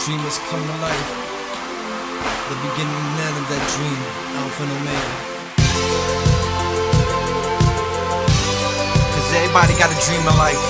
dream has come to life. The beginning and end of that dream, Alpha and Omega. Cause everybody got a dream of life.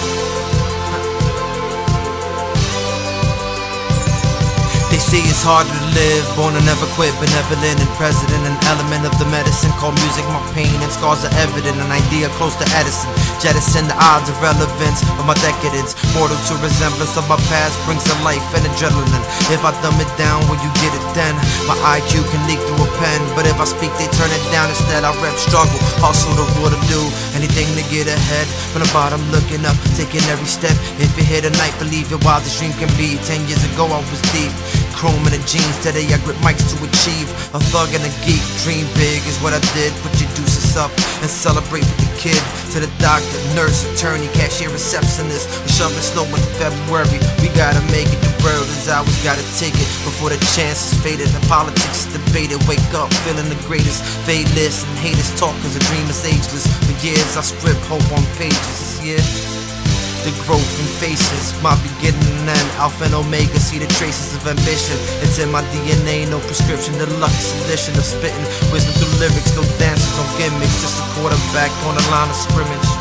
They say it's harder to live, born to never quit, benevolent and president. An element of the medicine called music. My pain and scars are evident, an idea close to Edison. Jettison the odds of relevance of my decadence. Mortal to resemblance of my past brings to life and adrenaline. If I dumb it down, will you get it then? My IQ can leak through a pen, but if I speak they turn it down. Instead I rep struggle, hustle the will to do anything to get ahead. From the bottom looking up, taking every step. If you're here tonight, believe it while this dream can be. 10 years ago I was deep, chrome in the jeans. Today I grip mics to achieve. A thug and a geek, dream big is what I did. Put your deuces up and celebrate with the kid. To the doctor, nurse, attorney, cashier, receptionist. We're shoving snow in February. We gotta make it, the world is ours, gotta take it before the chance is faded. The politics is debated. Wake up feeling the greatest. Fadeless and haters talk cause a dream is ageless. For years I strip hope on pages. This year the growth in faces, my beginning and end, Alpha and Omega, see the traces of ambition. It's in my DNA, no prescription, the lucky edition of spitting wisdom through lyrics, no dances, no gimmicks, just a quarterback on the line of scrimmage.